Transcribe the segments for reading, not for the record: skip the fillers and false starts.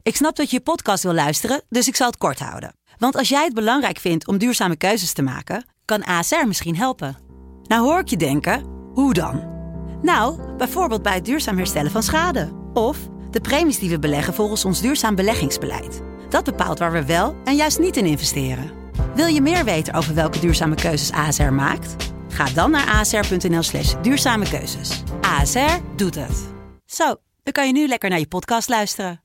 Ik snap dat je podcast wil luisteren, dus ik zal het kort houden. Want als jij het belangrijk vindt om duurzame keuzes te maken, kan ASR misschien helpen. Nou hoor ik je denken, hoe dan? Nou, bijvoorbeeld bij het duurzaam herstellen van schade. Of de premies die we beleggen volgens ons duurzaam beleggingsbeleid. Dat bepaalt waar we wel en juist niet in investeren. Wil je meer weten over welke duurzame keuzes ASR maakt? Ga dan naar asr.nl/duurzame keuzes. ASR doet het. Zo, dan kan je nu lekker naar je podcast luisteren.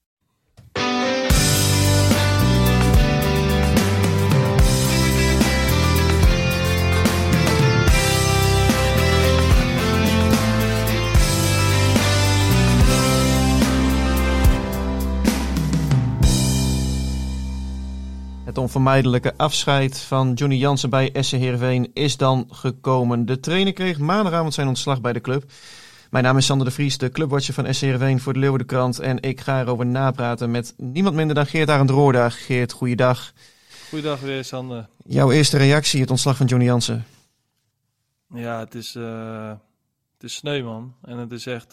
Het onvermijdelijke afscheid van Johnny Jansen bij SC Heerenveen is dan gekomen. De trainer kreeg maandagavond zijn ontslag bij de club. Mijn naam is Sander de Vries, de clubwatcher van SC Heerenveen voor de Leeuwardenkrant. En ik ga erover napraten met niemand minder dan Geert Arend Roorda. Geert, goeiedag. Goeiedag weer, Sander. Jouw eerste reactie, het ontslag van Johnny Jansen. Ja, het is sneu, man. En het is echt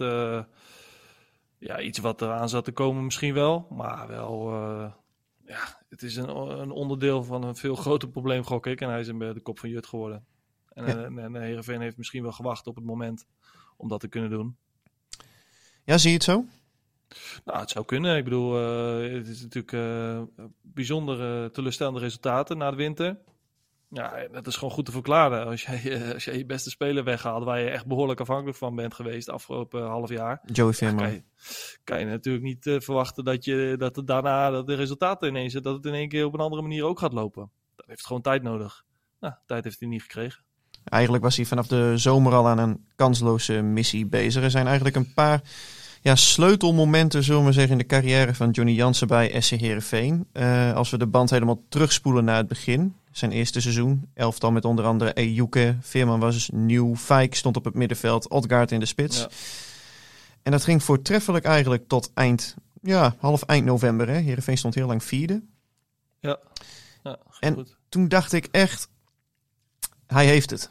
iets wat eraan zat te komen misschien wel. Maar wel... het is een onderdeel van een veel groter probleem, gok ik. En hij is de kop van Jut geworden. En Heerenveen heeft misschien wel gewacht op het moment om dat te kunnen doen. Ja, zie je het zo? Nou, het zou kunnen. Ik bedoel, het is natuurlijk bijzonder teleurstellende resultaten na de winter. Ja, dat is gewoon goed te verklaren. Als jij je beste speler weghaalt, waar je echt behoorlijk afhankelijk van bent geweest afgelopen half jaar. Joey Veerman. Kan je natuurlijk niet verwachten dat de resultaten ineens, dat het in één keer op een andere manier ook gaat lopen. Dat heeft gewoon tijd nodig. Nou, tijd heeft hij niet gekregen. Eigenlijk was hij vanaf de zomer al aan een kansloze missie bezig. Er zijn eigenlijk een paar sleutelmomenten, zullen we zeggen, in de carrière van Johnny Jansen bij SC Heerenveen. Als we de band helemaal terugspoelen naar het begin. Zijn eerste seizoen. Elftal met onder andere Ejuke. Veerman was dus nieuw. Fijk stond op het middenveld. Odgaard in de spits. Ja. En dat ging voortreffelijk eigenlijk tot half eind november. Hè? Heerenveen stond heel lang vierde. Ja en goed. Toen dacht ik echt, hij heeft het.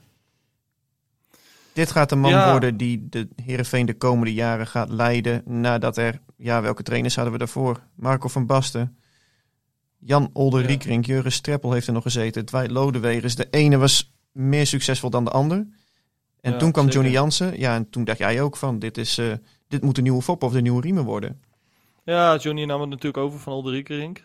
Dit gaat de man worden die de Heerenveen de komende jaren gaat leiden. Nadat welke trainers hadden we daarvoor? Marco van Basten. Jan Olderiekrink, Jurgen Streppel heeft er nog gezeten. Dwight Lodewegers. De ene was meer succesvol dan de ander. En toen kwam Johnny Jansen. Ja, en toen dacht jij ook van, dit moet de nieuwe Fop of de nieuwe Riemer worden. Ja, Johnny nam het natuurlijk over van Olderiekrink.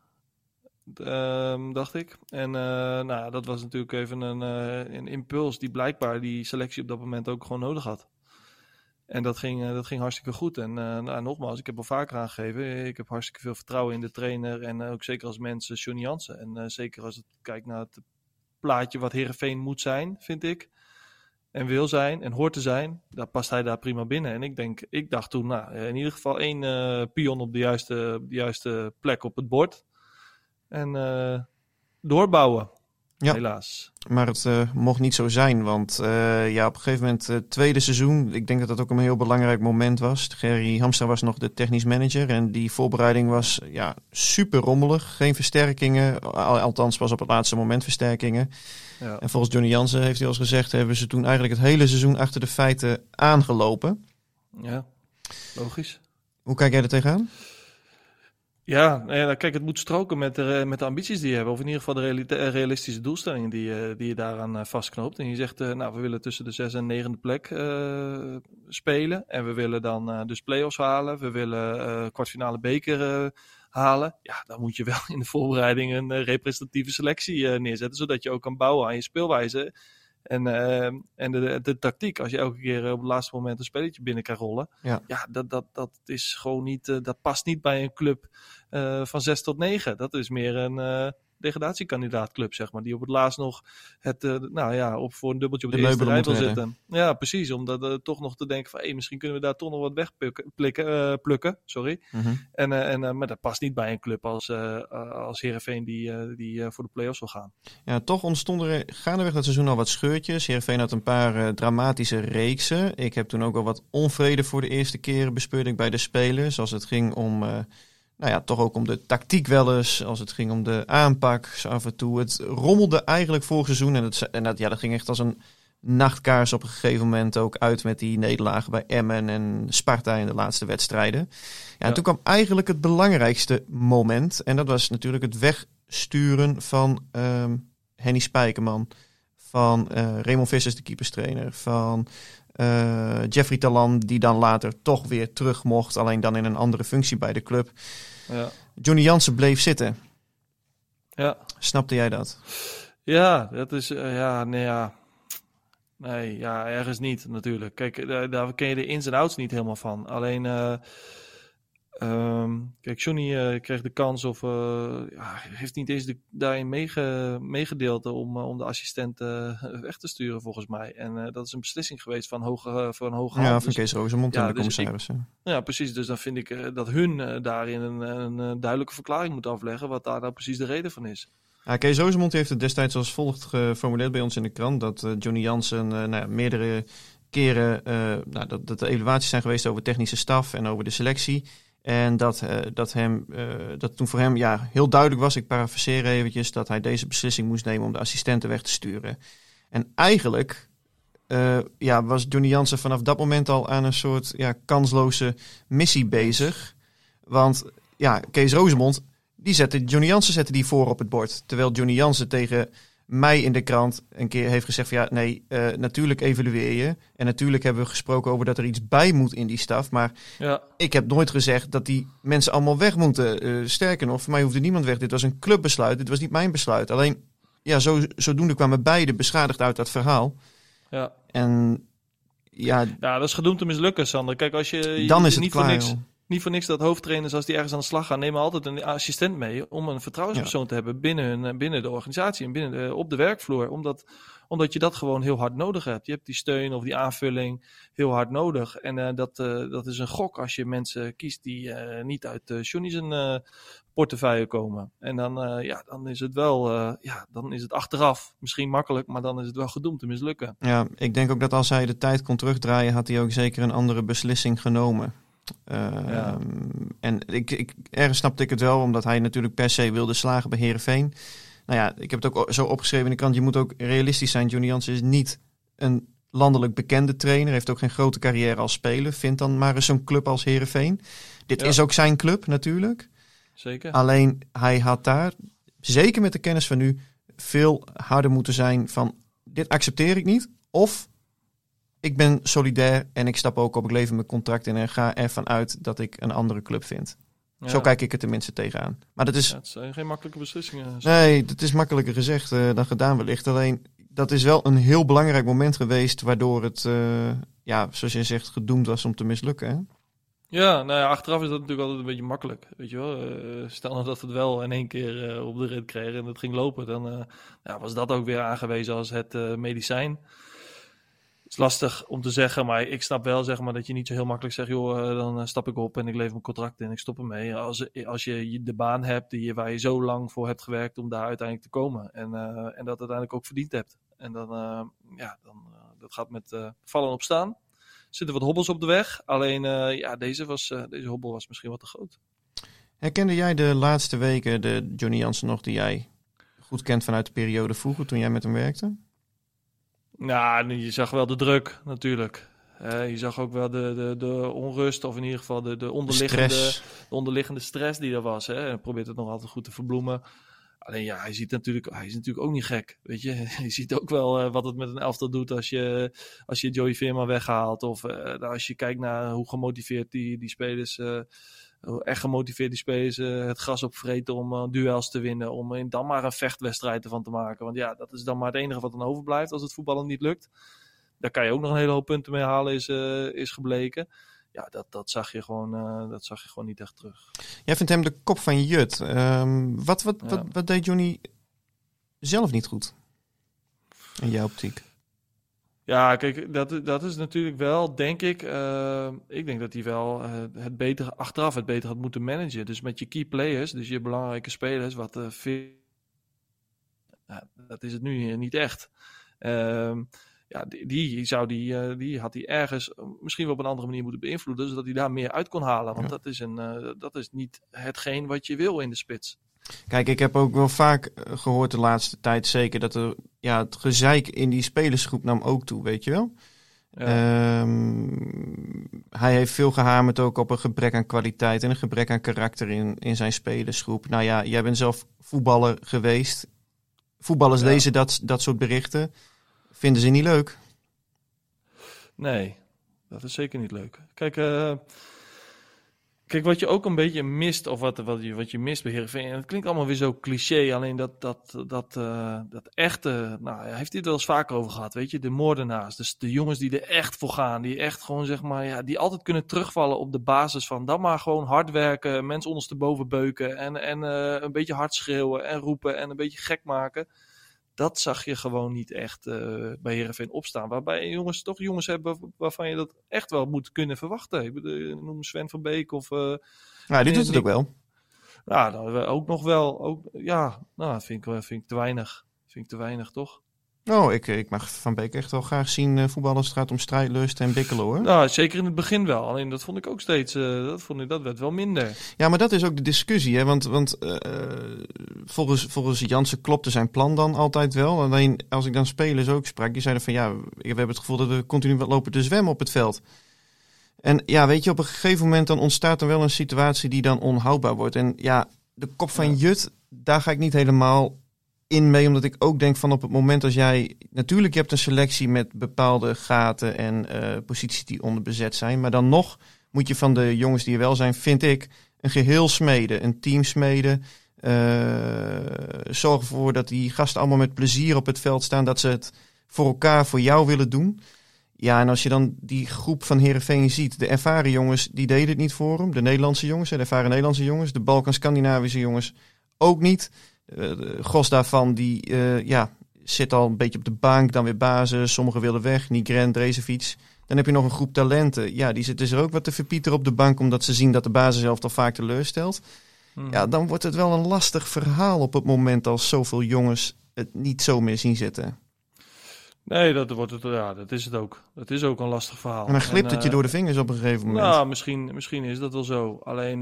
Dacht ik. En dat was natuurlijk even een impuls die blijkbaar die selectie op dat moment ook gewoon nodig had. En dat ging hartstikke goed. En nogmaals, ik heb al vaker aangegeven, ik heb hartstikke veel vertrouwen in de trainer en ook zeker als mensen Johnny Jansen. En zeker als het kijkt naar het plaatje wat Heerenveen moet zijn, vind ik. En wil zijn en hoort te zijn, daar past hij daar prima binnen. En ik dacht toen, in ieder geval 1 pion op de juiste plek op het bord. En doorbouwen. Ja, helaas. Maar het mocht niet zo zijn, want op een gegeven moment het tweede seizoen, ik denk dat dat ook een heel belangrijk moment was. Gerry Hamstra was nog de technisch manager en die voorbereiding was super rommelig. Geen versterkingen, althans pas op het laatste moment versterkingen. Ja. En volgens Johnny Jansen, heeft hij al eens gezegd, hebben ze toen eigenlijk het hele seizoen achter de feiten aangelopen. Ja, logisch. Hoe kijk jij er tegenaan? Ja, kijk, het moet stroken met de ambities die je hebt. Of in ieder geval de realistische doelstellingen die je daaraan vastknoopt. En je zegt, we willen tussen de 6e en 9e plek spelen. En we willen dan dus play-offs halen. We willen kwartfinale beker halen. Ja, dan moet je wel in de voorbereiding een representatieve selectie neerzetten. Zodat je ook kan bouwen aan je speelwijze. En de tactiek, als je elke keer op het laatste moment een spelletje binnen kan rollen. Ja, dat is gewoon niet, dat past niet bij een club van 6 tot 9. Dat is meer een degradatiekandidaaatclub, zeg maar. Die op het laatst nog voor een dubbeltje op de eerste rij wil zitten. Ja, precies. Om dat toch nog te denken van, misschien kunnen we daar toch nog wat wegplukken. Sorry. Mm-hmm. Maar dat past niet bij een club als Heerenveen die voor de play-offs wil gaan. Ja, toch ontstonden er gaandeweg dat seizoen al wat scheurtjes. Heerenveen had een paar dramatische reeksen. Ik heb toen ook al wat onvrede voor de eerste keer bespeurd ik bij de spelers. Als het ging om... toch ook om de tactiek wel eens. Als het ging om de aanpak. Af en toe. Het rommelde eigenlijk vorig seizoen. En dat ging echt als een nachtkaars op een gegeven moment ook uit met die nederlagen bij Emmen en Sparta in de laatste wedstrijden. Ja, en toen kwam eigenlijk het belangrijkste moment. En dat was natuurlijk het wegsturen van Henny Spijkerman, van Raymond Vissers, de keeperstrainer, van Jeffrey Talan, die dan later toch weer terug mocht, alleen dan in een andere functie bij de club. Ja. Johnny Jansen bleef zitten. Ja. Snapte jij dat? Ja, dat is... Nee, ergens niet natuurlijk. Kijk, daar ken je de ins en outs niet helemaal van. Alleen, kijk, Johnny kreeg de kans of heeft niet eens daarin meegedeeld om de assistent weg te sturen volgens mij. En dat is een beslissing geweest van hoge hand. Ja, van Kees Rozemond en de commissaris. Ja, precies. Dus dan vind ik dat hun daarin een duidelijke verklaring moeten afleggen wat daar nou precies de reden van is. Ja, Kees Rozemond heeft het destijds als volgt geformuleerd bij ons in de krant. Dat Johnny Jansen meerdere keren dat er evaluaties zijn geweest over technische staf en over de selectie. En dat toen voor hem heel duidelijk was, ik parafraseer eventjes, dat hij deze beslissing moest nemen om de assistenten weg te sturen. En eigenlijk was Johnny Jansen vanaf dat moment al aan een soort kansloze missie bezig. Want Kees Rozemond, Johnny Jansen zette die voor op het bord. Terwijl Johnny Jansen tegen mij in de krant een keer heeft gezegd van natuurlijk evalueer je. En natuurlijk hebben we gesproken over dat er iets bij moet in die staf. Maar ik heb nooit gezegd dat die mensen allemaal weg moeten. Sterker nog, voor mij hoefde niemand weg. Dit was een clubbesluit. Dit was niet mijn besluit. Alleen, zodoende kwamen beide beschadigd uit dat verhaal. Ja. En dat is gedoemd te mislukken, Sander. Kijk, als je dan is het niet klaar, voor niks... Niet voor niks dat hoofdtrainers, als die ergens aan de slag gaan, nemen altijd een assistent mee om een vertrouwenspersoon te hebben binnen de organisatie en op de werkvloer. Omdat je dat gewoon heel hard nodig hebt. Je hebt die steun of die aanvulling heel hard nodig. En dat is een gok als je mensen kiest die niet uit Johnny's portefeuille komen. En dan is het wel, dan is het achteraf misschien makkelijk, maar dan is het wel gedoemd te mislukken. Ja, ik denk ook dat als hij de tijd kon terugdraaien, had hij ook zeker een andere beslissing genomen. En ergens snapte ik het wel, omdat hij natuurlijk per se wilde slagen bij Heerenveen. Nou ja, ik heb het ook zo opgeschreven in de krant. Je moet ook realistisch zijn. Johnny Jansen is niet een landelijk bekende trainer. Heeft ook geen grote carrière als speler. Vind dan maar eens zo'n club als Heerenveen. Dit is ook zijn club natuurlijk. Zeker. Alleen hij had daar, zeker met de kennis van nu, veel harder moeten zijn van dit accepteer ik niet. Of ik ben solidair en ik stap ook op. Ik lever mijn contract in en ga ervan uit dat ik een andere club vind. Ja. Zo kijk ik er tenminste tegenaan. Maar dat is... het zijn geen makkelijke beslissingen. Nee, dat is makkelijker gezegd dan gedaan wellicht. Alleen, dat is wel een heel belangrijk moment geweest, waardoor het, zoals je zegt, gedoemd was om te mislukken. Hè? Ja, achteraf is dat natuurlijk altijd een beetje makkelijk. Weet je wel? Stel nou dat we het wel in één keer op de rit kregen en het ging lopen, dan was dat ook weer aangewezen als het medicijn. Het is lastig om te zeggen, maar ik snap wel dat je niet zo heel makkelijk zegt, dan stap ik op en ik lever mijn contract in en ik stop ermee. Als je de baan hebt waar je zo lang voor hebt gewerkt om daar uiteindelijk te komen en dat uiteindelijk ook verdiend hebt. En dan dat gaat met vallen en opstaan. Er zitten wat hobbels op de weg, alleen deze hobbel was misschien wat te groot. Herkende jij de laatste weken de Johnny Jansen nog die jij goed kent vanuit de periode vroeger toen jij met hem werkte? Nou, je zag wel de druk natuurlijk. Je zag ook wel de onrust, of in ieder geval de onderliggende stress die er was. Hè. En probeert het nog altijd goed te verbloemen. Alleen hij is natuurlijk ook niet gek. Weet je, je ziet ook wel wat het met een elftal doet als je Joey Veerman weghaalt. Of als je kijkt naar hoe gemotiveerd die spelers... echt gemotiveerd die spelers het gras opvreten om duels te winnen. Om dan maar een vechtwedstrijd ervan te maken. Want dat is dan maar het enige wat dan overblijft als het voetballen niet lukt. Daar kan je ook nog een hele hoop punten mee halen, is gebleken. Ja, dat zag je gewoon niet echt terug. Jij vindt hem de kop van Jut. Wat deed Johnny zelf niet goed? In jouw optiek? Ja, kijk, dat is natuurlijk wel, denk ik... ik denk dat hij wel het beter had moeten managen. Dus met je key players, dus je belangrijke spelers... dat is het nu niet echt. Die had hij ergens misschien wel op een andere manier moeten beïnvloeden... zodat hij daar meer uit kon halen. Want dat is niet hetgeen wat je wil in de spits. Kijk, ik heb ook wel vaak gehoord de laatste tijd zeker... dat er het gezeik in die spelersgroep nam ook toe, weet je wel. Ja. Hij heeft veel gehamerd ook op een gebrek aan kwaliteit en een gebrek aan karakter in zijn spelersgroep. Nou ja, jij bent zelf voetballer geweest. Voetballers lezen dat soort berichten. Vinden ze niet leuk? Nee, dat is zeker niet leuk. Kijk, wat je ook een beetje mist, of wat je mist bij Heerenveen, en het klinkt allemaal weer zo cliché, alleen dat echte, nou, hij heeft dit wel eens vaker over gehad, weet je, de moordenaars, dus de jongens die er echt voor gaan, die echt gewoon, zeg maar, die altijd kunnen terugvallen op de basis van, dan maar gewoon hard werken, mensen ondersteboven beuken en een beetje hard schreeuwen en roepen en een beetje gek maken. Dat zag je gewoon niet echt bij Heerenveen opstaan. Waarbij jongens hebben waarvan je dat echt wel moet kunnen verwachten. Ik bedoel, noem Sven van Beek of... die doet het ook wel. Ja, ook nog wel. Vind ik te weinig. Vind ik te weinig, toch? Oh, ik mag Van Beek echt wel graag zien voetballen als het gaat om strijdlust en bikkelen, hoor. Nou, zeker in het begin wel. Alleen dat vond ik ook steeds, dat werd wel minder. Ja, maar dat is ook de discussie, hè? Want volgens Jansen klopte zijn plan dan altijd wel. Alleen als ik dan spelers ook sprak, die zeiden van we hebben het gevoel dat we continu wat lopen te zwemmen op het veld. En ja, weet je, op een gegeven moment dan ontstaat er wel een situatie die dan onhoudbaar wordt. En ja, de kop van Jut, daar ga ik niet helemaal in mee, omdat ik ook denk van op het moment als jij... Natuurlijk, je hebt een selectie met bepaalde gaten en posities die onderbezet zijn. Maar dan nog moet je van de jongens die er wel zijn, vind ik, een geheel smeden. Een team smeden. Zorg ervoor dat die gasten allemaal met plezier op het veld staan. Dat ze het voor elkaar, voor jou willen doen. Ja, en als je dan die groep van Heerenveen ziet. De ervaren jongens, die deden het niet voor hem. De Nederlandse jongens, de ervaren Nederlandse jongens. De Balkan-Scandinavische jongens ook niet. De gros daarvan, die zit al een beetje op de bank, dan weer basis. Sommigen willen weg, Nigren, Drezefiets. Dan heb je nog een groep talenten. Ja, die zitten er ook wat te verpieteren op de bank, omdat ze zien dat de basis elftal vaak teleurstelt. Ja, dan wordt het wel een lastig verhaal op het moment als zoveel jongens het niet zo meer zien zitten. Nee, dat is het ook. Het is ook een lastig verhaal. En dan glipt het je door de vingers op een gegeven moment. Nou, misschien is dat wel zo. Alleen,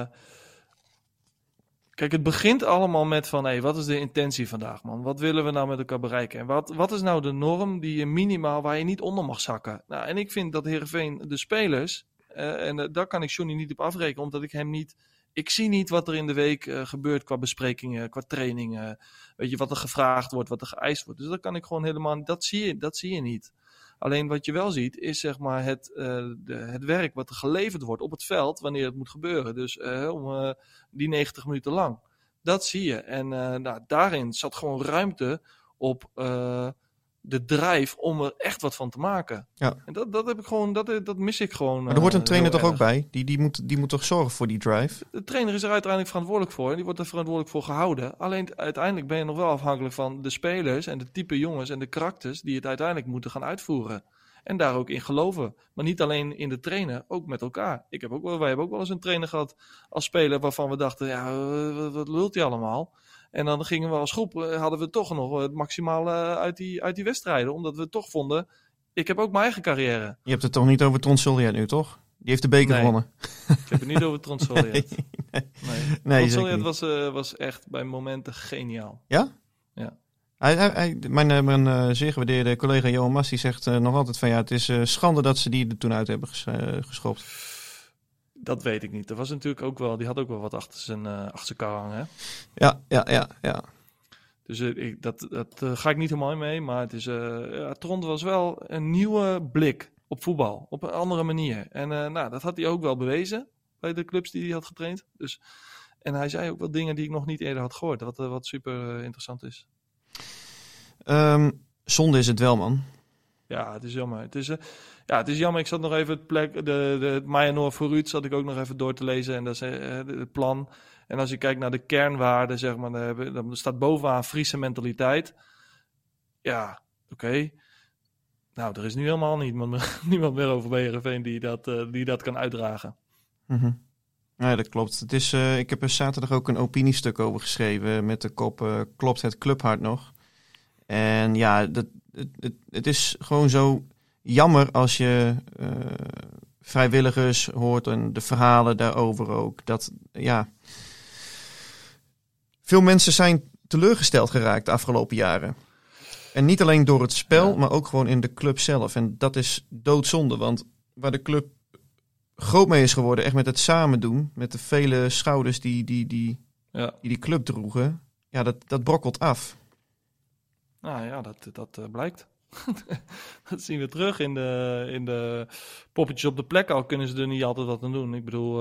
kijk, het begint allemaal met van, wat is de intentie vandaag, man? Wat willen we nou met elkaar bereiken? En wat is nou de norm die je minimaal, waar je niet onder mag zakken? Nou, en ik vind dat Heerenveen, de spelers, en daar kan ik Johnny niet op afrekenen, omdat ik hem niet... Ik zie niet wat er in de week gebeurt qua besprekingen, qua trainingen. Weet je, wat er gevraagd wordt, wat er geëist wordt. Dus dat kan ik gewoon helemaal... Dat zie je niet. Alleen wat je wel ziet, is zeg maar het werk wat er geleverd wordt op het veld, wanneer het moet gebeuren. Dus om die 90 minuten lang. Dat zie je. En daarin zat gewoon ruimte op de drive om er echt wat van te maken. Ja. En dat heb ik gewoon, dat mis ik gewoon. Maar er wordt een trainer toch ook bij? Die moet toch zorgen voor die drive? De trainer is er uiteindelijk verantwoordelijk voor. En die wordt er verantwoordelijk voor gehouden. Alleen uiteindelijk ben je nog wel afhankelijk van de spelers en de type jongens en de karakters die het uiteindelijk moeten gaan uitvoeren. En daar ook in geloven. Maar niet alleen in de trainer, ook met elkaar. Wij hebben ook wel eens een trainer gehad als speler waarvan we dachten, wat lult hij allemaal? En dan gingen we als groep, hadden we toch nog het maximale uit die wedstrijden. Omdat we toch vonden, ik heb ook mijn eigen carrière. Je hebt het toch niet over Tronsoliet nu, toch? Die heeft de beker gewonnen. Ik heb het niet over Tronsoliet. Nee. Tronsoliet was echt bij momenten geniaal. Ja? Ja. Mijn zeer gewaardeerde collega Johan Mas, die zegt nog altijd van het is schande dat ze die er toen uit hebben geschopt. Dat weet ik niet. Er was natuurlijk ook wel, die had ook wel wat achter zijn kar hangen. Ja. Dus dat ga ik niet helemaal mee, maar het is, Trond was wel een nieuwe blik op voetbal, op een andere manier. En dat had hij ook wel bewezen bij de clubs die hij had getraind. Dus, en hij zei ook wel dingen die ik nog niet eerder had gehoord, wat super interessant is. Zonde is het wel, man. Ja, het is jammer. Het is jammer. Ik zat nog even het Mayenor vooruit zat ik ook nog even door te lezen. En dat is het plan. En als je kijkt naar de kernwaarden, zeg maar, dan staat bovenaan Friese mentaliteit. Ja, oké. Nou, er is nu helemaal niemand meer over bij Heerenveen die dat kan uitdragen. Mm-hmm. Ja, dat klopt. Het is, ik heb er zaterdag ook een opiniestuk over geschreven met de kop klopt het clubhart nog? En ja, het is gewoon zo jammer als je vrijwilligers hoort en de verhalen daarover ook. Dat veel mensen zijn teleurgesteld geraakt de afgelopen jaren. En niet alleen door het spel, maar ook gewoon in de club zelf. En dat is doodzonde, want waar de club groot mee is geworden, echt met het samen doen, met de vele schouders die club droegen, ja, dat brokkelt af. Nou ja, dat blijkt. Dat zien we terug in de poppetjes op de plek. Al kunnen ze er niet altijd wat aan doen. Ik bedoel,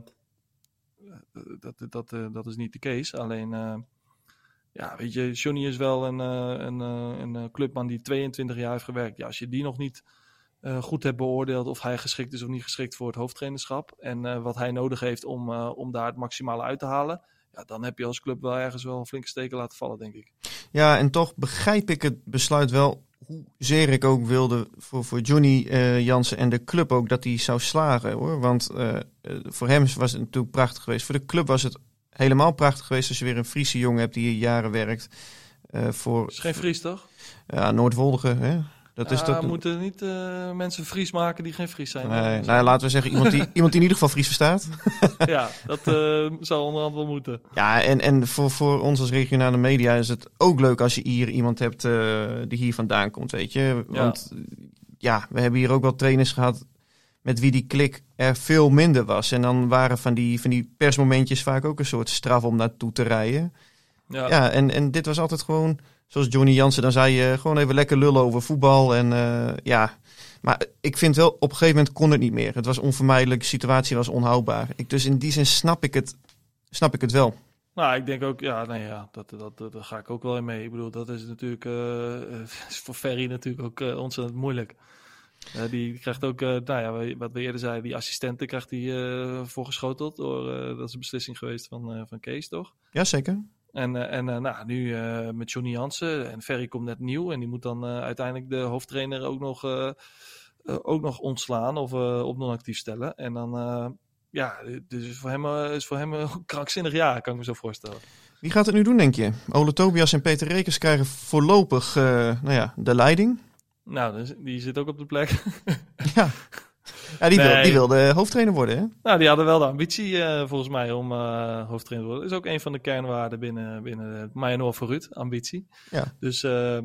dat is niet de case. Alleen, ja, weet je, Johnny is wel een clubman die 22 jaar heeft gewerkt. Ja, als je die nog niet goed hebt beoordeeld of hij geschikt is of niet geschikt voor het hoofdtrainerschap en wat hij nodig heeft om daar het maximale uit te halen, ja, dan heb je als club wel ergens wel een flinke steken laten vallen, denk ik. Ja, en toch begrijp ik het besluit wel, hoezeer ik ook wilde voor Johnny Jansen en de club ook dat hij zou slagen, hoor. Want voor hem was het natuurlijk prachtig geweest. Voor de club was het helemaal prachtig geweest als je weer een Friese jongen hebt die hier jaren werkt. Het is geen Fries, toch? Ja, Noordwolde, hè? We moeten niet mensen Fries maken die geen Fries zijn. Nee, nou, laten we zeggen, iemand die in ieder geval Fries verstaat. Ja, dat zou onderhand wel moeten. Ja, en voor ons als regionale media is het ook leuk als je hier iemand hebt die hier vandaan komt, weet je. Want ja, we hebben hier ook wel trainers gehad met wie die klik er veel minder was. En dan waren van die persmomentjes vaak ook een soort straf om naartoe te rijden. Ja, en dit was altijd gewoon, zoals Johnny Jansen, dan zei je gewoon even lekker lullen over voetbal. En ja, maar ik vind wel, op een gegeven moment kon het niet meer. Het was onvermijdelijk, de situatie was onhoudbaar. Dus in die zin snap ik het wel. Nou, ik denk ook, dat ga ik ook wel in mee. Ik bedoel, dat is natuurlijk is voor Ferry natuurlijk ook ontzettend moeilijk. Die krijgt ook, wat we eerder zeiden, die assistenten krijgt hij voorgeschoteld. Dat is een beslissing geweest van Kees, toch? Jazeker. En nu met Johnny Jansen en Ferry komt net nieuw. En die moet dan uiteindelijk de hoofdtrainer ook nog ontslaan of op non-actief stellen. En dan, dus voor hem een krankzinnig jaar, kan ik me zo voorstellen. Wie gaat het nu doen, denk je? Ole Tobias en Peter Rekers krijgen voorlopig de leiding. Nou, dus die zit ook op de plek. Ja. Ja, die wilde hoofdtrainer worden, hè? Nou, die hadden wel de ambitie, volgens mij, om hoofdtrainer te worden. Dat is ook een van de kernwaarden binnen Mayenor voor Ruud, ambitie. Ja. Dus,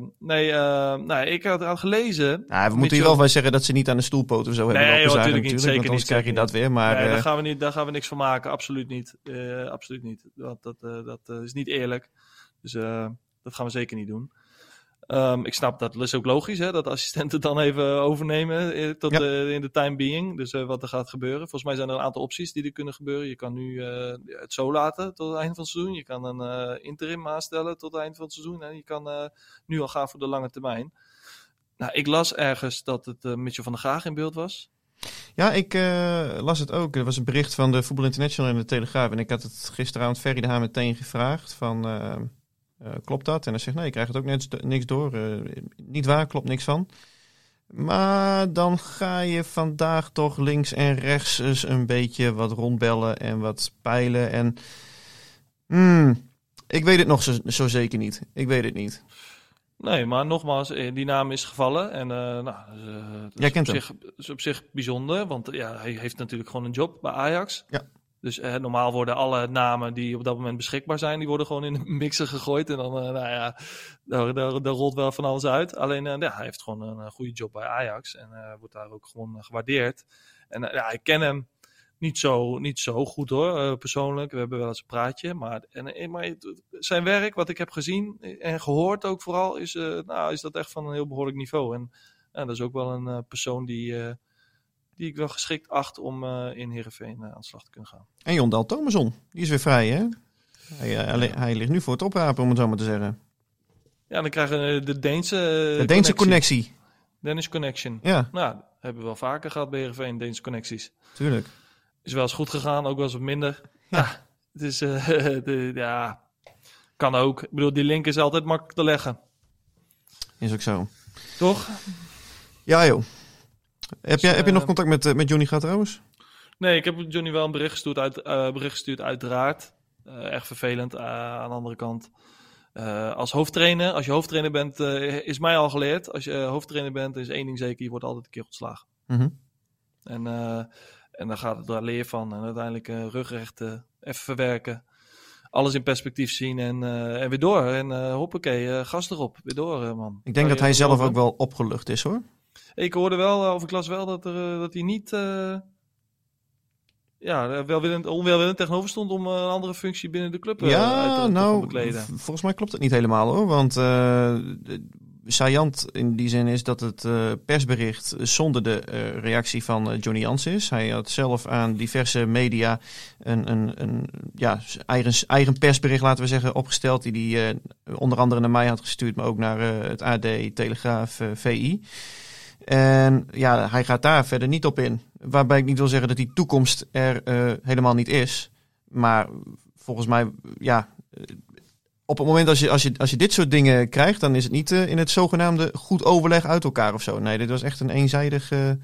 ik had gelezen... Nou, we moeten hier wel bij zeggen dat ze niet aan de stoelpoten of zo hebben lopen zagen, natuurlijk. Zeker want anders krijg je dat weer. Maar, nee, daar gaan we niks van maken. Absoluut niet. Absoluut niet. Dat is niet eerlijk. Dus dat gaan we zeker niet doen. Ik snap dat is ook logisch, hè, dat de assistenten dan even overnemen in de time being. Dus wat er gaat gebeuren. Volgens mij zijn er een aantal opties die er kunnen gebeuren. Je kan nu het zo laten tot het eind van het seizoen. Je kan een interim aanstellen tot het eind van het seizoen. En je kan nu al gaan voor de lange termijn. Nou, ik las ergens dat het Mitchell van der Graag in beeld was. Ja, ik las het ook. Er was een bericht van de Voetbal International in de Telegraaf. En ik had het gisteravond Ferry de Haan meteen gevraagd van... klopt dat? En dan zegt nee, ik krijg het ook niks door. Niet waar, klopt niks van. Maar dan ga je vandaag toch links en rechts eens een beetje wat rondbellen en wat peilen. En ik weet het nog zo zeker niet. Ik weet het niet. Nee, maar nogmaals, die naam is gevallen. En Jij kent hem. is op zich bijzonder, want hij heeft natuurlijk gewoon een job bij Ajax. Ja. Dus normaal worden alle namen die op dat moment beschikbaar zijn, die worden gewoon in een mixer gegooid. En dan, daar rolt wel van alles uit. Alleen, hij heeft gewoon een goede job bij Ajax. En wordt daar ook gewoon gewaardeerd. En ik ken hem niet zo goed hoor, persoonlijk. We hebben wel eens een praatje. Maar zijn werk, wat ik heb gezien en gehoord ook vooral, is dat echt van een heel behoorlijk niveau. En dat is ook wel een persoon die ik wel geschikt acht om in Heerenveen aan de slag te kunnen gaan. En Jon Dahl Tomasson, die is weer vrij, hè? Hij ligt nu voor het oprapen, om het zo maar te zeggen. Ja, dan krijgen we de Deense connectie. Danish Connection. Ja. Nou, hebben we wel vaker gehad bij Heerenveen, Deense connecties. Tuurlijk. Is wel eens goed gegaan, ook wel eens wat minder. Ja, het is, kan ook. Ik bedoel, die link is altijd makkelijk te leggen. Is ook zo. Toch? Ja, joh. Heb je nog contact met Johnny gehad trouwens? Nee, ik heb Johnny wel een bericht gestuurd, uiteraard. Echt vervelend. Aan de andere kant, als je hoofdtrainer bent, is mij al geleerd. Als je hoofdtrainer bent, is één ding zeker, je wordt altijd een keer ontslagen. Mm-hmm. En dan gaat het daar leer van. En uiteindelijk rugrecht even verwerken. alles in perspectief zien en weer door. En hoppakee, gas erop. Weer door, man. Ik denk dat hij zelf ook wel opgelucht is, hoor. Ik hoorde wel, of ik las wel, dat hij niet onwelwillend tegenover stond om een andere functie binnen de club te bekleden. Volgens mij klopt het niet helemaal, hoor. Want saillant in die zin is dat het persbericht zonder de reactie van Johnny Jansen is. Hij had zelf aan diverse media een eigen persbericht, laten we zeggen, opgesteld. Die hij onder andere naar mij had gestuurd, maar ook naar het AD, Telegraaf, VI. En ja, hij gaat daar verder niet op in. Waarbij ik niet wil zeggen dat die toekomst er helemaal niet is. Maar volgens mij, op het moment als je dit soort dingen krijgt, dan is het niet in het zogenaamde goed overleg uit elkaar of zo. Nee, dit was echt een eenzijdige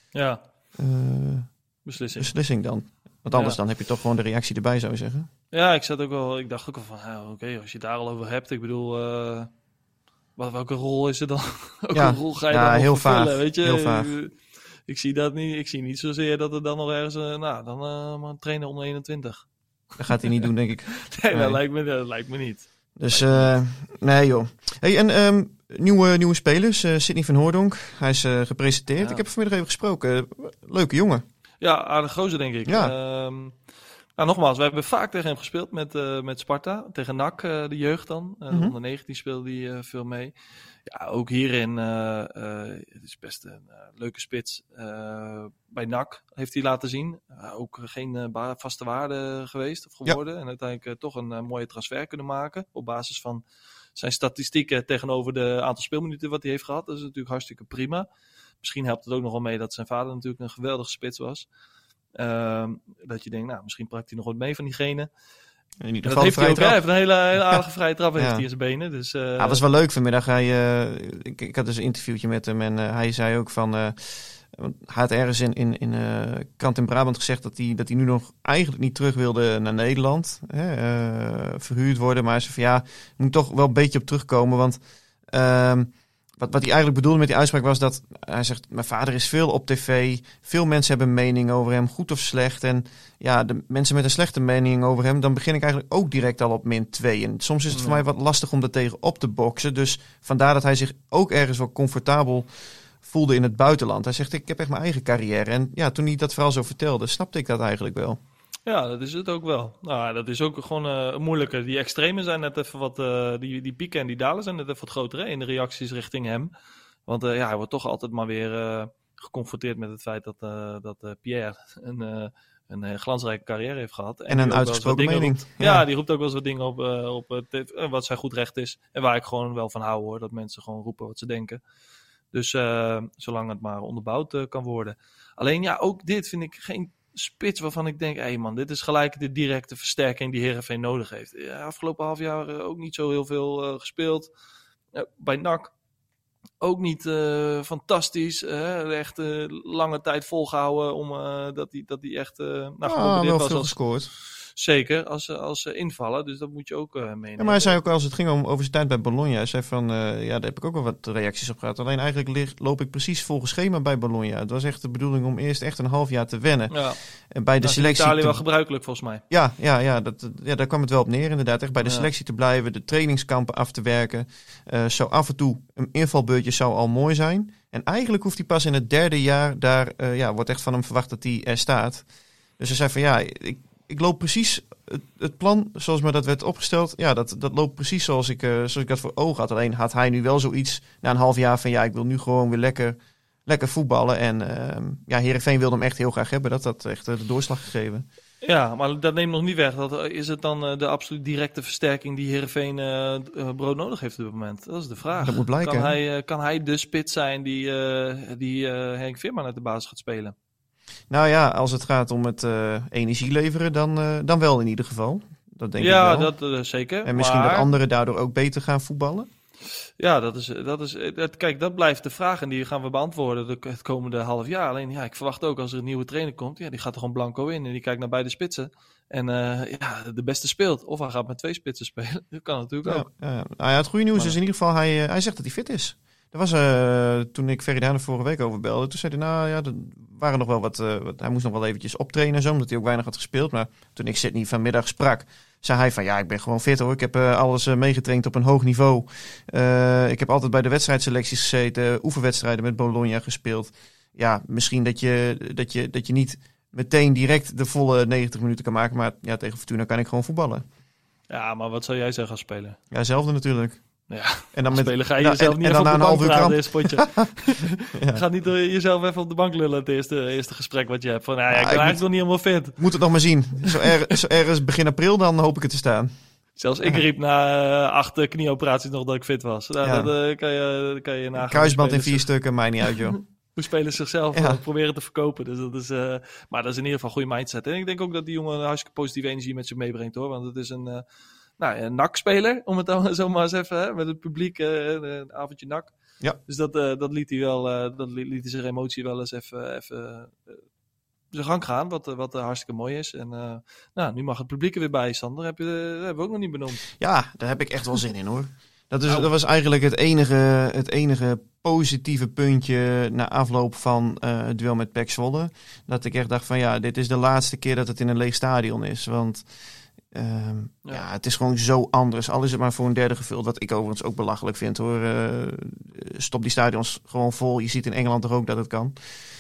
beslissing dan. Want anders dan heb je toch gewoon de reactie erbij, zou je zeggen. Ja, ik dacht ook al van, oké, als je het daar al over hebt, ik bedoel, welke rol is er dan? Welke rol ga je dan heel vervullen, vaag, weet je? Heel vaag. Ik zie dat niet. Ik zie niet zozeer dat er dan nog ergens, maar trainen onder 21. Dat gaat hij niet doen, denk ik. Nee, dat lijkt me niet. Dus, nee joh. Hey, en nieuwe spelers, Sidney van Hoordonk. Hij is gepresenteerd. Ja. Ik heb vanmiddag even gesproken. Leuke jongen. Ja, aardig gozer, denk ik. Ja. Nogmaals, we hebben vaak tegen hem gespeeld met Sparta. Tegen NAC, de jeugd dan. Onder 19 speelde hij veel mee. Ja, ook hierin, het is best een leuke spits. Bij NAC heeft hij laten zien. Ook geen vaste waarde geweest of geworden. Ja. En uiteindelijk toch een mooie transfer kunnen maken. Op basis van zijn statistieken tegenover de aantal speelminuten wat hij heeft gehad. Dat is natuurlijk hartstikke prima. Misschien helpt het ook nog wel mee dat zijn vader natuurlijk een geweldige spits was. Dat je denkt, misschien pakt hij nog wat mee van diegene. In ieder geval heeft hij ook. Hij heeft een hele aardige vrije trap heeft hij in zijn benen. Dus, dat was wel leuk vanmiddag. Ik had dus een interviewtje met hem en hij zei ook van... hij had ergens in Krant in Brabant gezegd dat hij nu nog eigenlijk niet terug wilde naar Nederland. Verhuurd worden. Maar hij zei van moet toch wel een beetje op terugkomen. Want wat hij eigenlijk bedoelde met die uitspraak was dat... Hij zegt, mijn vader is veel op tv. Veel mensen hebben een mening over hem, goed of slecht. En de mensen met een slechte mening over hem... dan begin ik eigenlijk ook direct al op -2. En soms is het voor mij wat lastig om daar tegen op te boksen. Dus vandaar dat hij zich ook ergens wel comfortabel voelde in het buitenland. Hij zegt, ik heb echt mijn eigen carrière. En toen hij dat vooral zo vertelde, snapte ik dat eigenlijk wel. Ja, dat is het ook wel. Nou, dat is ook gewoon moeilijker. Die extremen zijn net even wat... die pieken en die dalen zijn net even wat groter in de reacties richting hem. Want hij wordt toch altijd maar weer geconfronteerd met het feit dat Pierre een glansrijke carrière heeft gehad. En een uitgesproken mening. Die roept ook wel eens wat dingen op wat zijn goed recht is. En waar ik gewoon wel van hou, hoor. Dat mensen gewoon roepen wat ze denken. Dus zolang het maar onderbouwd kan worden. Alleen ook dit vind ik geen spits waarvan ik denk, dit is gelijk de directe versterking die Heerenveen nodig heeft. Afgelopen half jaar ook niet zo heel veel gespeeld. Bij NAC ook niet fantastisch. Echt lange tijd volgehouden dat hij echt... wel veel gescoord. Zeker, als invallen. Dus dat moet je ook meenemen. Ja, maar hij zei ook als het ging over zijn tijd bij Bologna. Hij zei van, daar heb ik ook wel wat reacties op gehad. Alleen eigenlijk loop ik precies volgens schema bij Bologna. Het was echt de bedoeling om eerst echt een half jaar te wennen. Ja. En bij de selectie... in Italië wel gebruikelijk volgens mij. Ja, daar kwam het wel op neer inderdaad. Echt bij de selectie te blijven, de trainingskampen af te werken. Zo af en toe een invalbeurtje zou al mooi zijn. En eigenlijk hoeft hij pas in het 3e jaar, daar wordt echt van hem verwacht dat hij er staat. Dus hij zei van ik loop precies het plan zoals me dat werd opgesteld. Ja, dat loopt precies zoals ik dat voor ogen had. Alleen had hij nu wel zoiets na een half jaar van ik wil nu gewoon weer lekker voetballen. En Heerenveen wilde hem echt heel graag hebben. Dat had echt de doorslag gegeven. Ja, maar dat neemt nog niet weg. Is het dan de absoluut directe versterking die Heerenveen brood nodig heeft op dit moment? Dat is de vraag. Dat moet blijken. Kan hij de spits zijn die Henk Veerman uit de basis gaat spelen? Nou ja, als het gaat om het energie leveren, dan wel in ieder geval. Dat denk ik wel. Ja, dat zeker. En misschien dat anderen daardoor ook beter gaan voetballen? Ja, kijk, dat blijft de vraag en die gaan we beantwoorden het komende half jaar. Alleen ik verwacht ook als er een nieuwe trainer komt, die gaat er gewoon blanco in en die kijkt naar beide spitsen. En de beste speelt. Of hij gaat met 2 spitsen spelen. Dat kan natuurlijk ook. Het goede nieuws is in ieder geval, hij zegt dat hij fit is. Er was, toen ik Ferry Dane vorige week over belde, toen zei hij, er waren nog wel wat, hij moest nog wel eventjes optrainen en zo, omdat hij ook weinig had gespeeld. Maar toen ik Sidney vanmiddag sprak, zei hij van ik ben gewoon fit hoor. Ik heb alles meegetraind op een hoog niveau. Ik heb altijd bij de wedstrijdselecties gezeten. Oefenwedstrijden met Bologna gespeeld. Ja, misschien dat je niet meteen direct de volle 90 minuten kan maken. Maar tegen Fortuna kan ik gewoon voetballen. Ja, maar wat zou jij zeggen als speler? Ja, hetzelfde natuurlijk. Ja, en dan spelen ga je jezelf niet even op de bank praten, het eerste potje. Ga niet jezelf even op de bank lullen, het eerste gesprek wat je hebt. Van, ik ben eigenlijk nog niet helemaal fit. Moet het nog maar zien. Zo ergens begin april, dan hoop ik het te staan. Zelfs ik riep na 8 knieoperaties nog dat ik fit was. Dat kan je nagaan. Kruisband in 4 stukken, mij niet uit, joh. Hoe spelers zichzelf proberen te verkopen. Dus dat is, maar dat is in ieder geval een goede mindset. En ik denk ook dat die jongen een hartstikke positieve energie met zich meebrengt, hoor. Want het is een NAC-speler, om het dan zomaar eens even, met het publiek, een avondje NAC. Ja. Dus dat liet hij wel, liet hij zijn emotie wel eens even zijn gang gaan, wat hartstikke mooi is. En nu mag het publiek er weer bij, Sander. Dat hebben we ook nog niet benoemd. Ja, daar heb ik echt wel zin in, hoor. Dat was eigenlijk het enige positieve puntje na afloop van het duel met PEC Zwolle. Dat ik echt dacht van dit is de laatste keer dat het in een leeg stadion is. Want het is gewoon zo anders. Al is het maar voor een derde gevuld. Wat ik overigens ook belachelijk vind, hoor. Stop die stadions gewoon vol. Je ziet in Engeland toch ook dat het kan.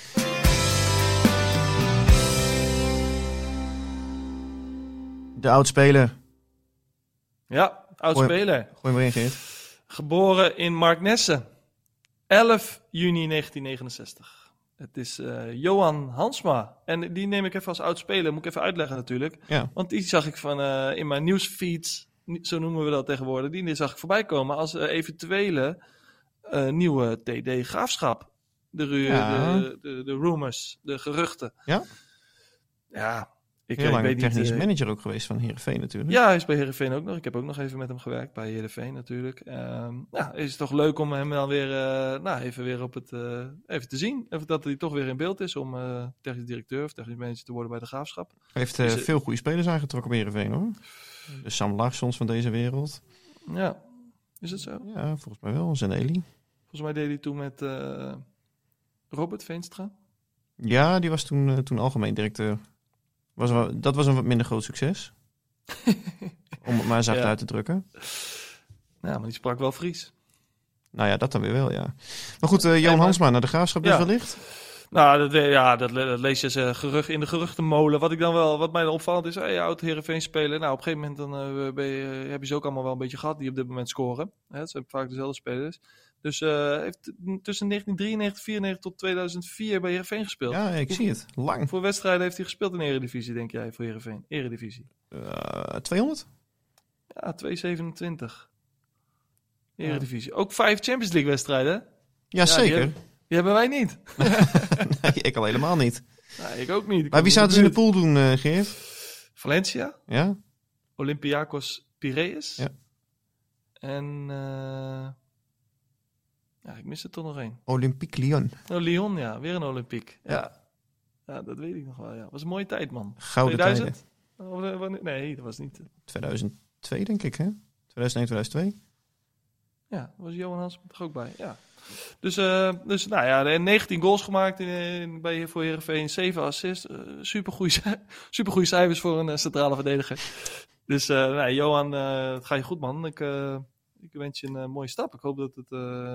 De oud-speler. Ja, oud-speler. Gooi maar in, Geert. Geboren in Marknesse. 11 juni 1969. Het is Johan Hansma. En die neem ik even als oud-speler. Moet ik even uitleggen natuurlijk. Ja. Want die zag ik in mijn nieuwsfeeds, zo noemen we dat tegenwoordig, die zag ik voorbij komen als eventuele nieuwe TD Graafschap. De rumors, de geruchten. Ja? Ja. Ik heel weet technisch niet, manager ook geweest van Heerenveen natuurlijk. Ja, hij is bij Heerenveen ook nog. Ik heb ook nog even met hem gewerkt bij Heerenveen natuurlijk. Is het toch leuk om hem dan weer even weer op het even te zien. Even dat hij toch weer in beeld is om technisch directeur of technisch manager te worden bij de Graafschap. Hij heeft veel goede spelers aangetrokken bij Heerenveen, hoor. De Sam Larssons van deze wereld. Ja, is het zo? Ja, volgens mij wel. Zeneli. Volgens mij deed hij toen met Robert Veenstra. Ja, die was toen algemeen directeur. Dat was een wat minder groot succes. Om het maar zacht uit te drukken. Ja, maar die sprak wel Fries. Nou ja, dat dan weer wel, ja. Maar goed, Johan Hansma naar de Graafschap dus wellicht? Nou, dat lees je in de geruchtenmolen. Wat mij dan opvallend is, oud Heerenveen spelen. Nou, op een gegeven moment dan heb je ze ook allemaal wel een beetje gehad die op dit moment scoren. Het zijn vaak dezelfde spelers. Dus heeft tussen 1993, 94 tot 2004 bij Heerenveen gespeeld. Ja, ik zie het. Lang. Voor wedstrijden heeft hij gespeeld in de Eredivisie, denk jij, voor Heerenveen? Eredivisie. 200? Ja, 227. Eredivisie. Ook 5 Champions League wedstrijden. Ja, zeker. Die hebben wij niet. Nee, ik al helemaal niet. Nee, ik ook niet. Maar wie zouden ze in de pool doen, Geert? Valencia. Ja. Olympiakos Piraeus. Ja. En ik mis er toch nog één. Olympique Lyon. Lyon, ja. Weer een Olympique. Ja, dat weet ik nog wel. Ja. Was een mooie tijd, man. Gouden 2000? Nee, dat was niet. 2002, denk ik, hè? 2001, 2002. Ja, daar was Johan Hansma toch ook bij. Ja. Dus 19 goals gemaakt voor Heerenveen, 7 assists. Supergoeie cijfers voor een centrale verdediger. Dus Johan, het gaat je goed, man. Ik wens je een mooie stap. Ik hoop dat het,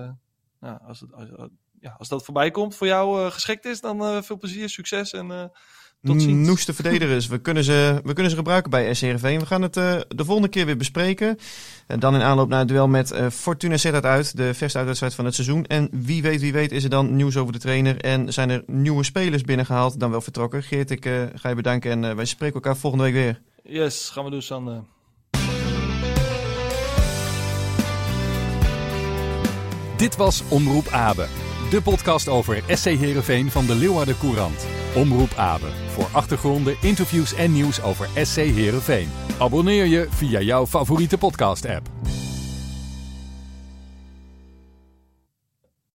als dat voorbij komt, voor jou geschikt is, dan veel plezier, succes en tot ziens. Noeste verdedigers. We kunnen ze gebruiken bij SC Heerenveen. We gaan het de volgende keer weer bespreken. En dan in aanloop naar het duel met Fortuna Sittard uit. De verste uitwedstrijd van het seizoen. En wie weet is er dan nieuws over de trainer. En zijn er nieuwe spelers binnengehaald dan wel vertrokken. Geert, ik ga je bedanken. En wij spreken elkaar volgende week weer. Yes, gaan we doen, Sander. Dit was Omroep Abe. De podcast over SC Heerenveen van de Leeuwarden Courant. Omroep Abe. Voor achtergronden, interviews en nieuws over SC Heerenveen. Abonneer je via jouw favoriete podcast-app.